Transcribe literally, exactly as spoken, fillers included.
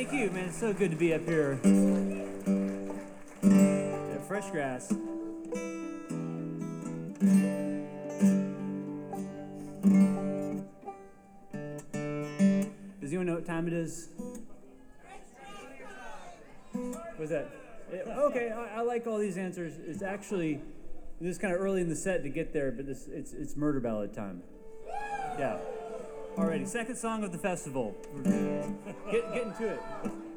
Thank you, man. It's so good to be up here at Fresh Grass. Does anyone know what time it is? What's that? It, okay, I, I like all these answers. It's actually, this is kind of early in the set to get there, but this it's it's murder ballad time. Yeah. Alrighty, second song of the festival. Get, get into it.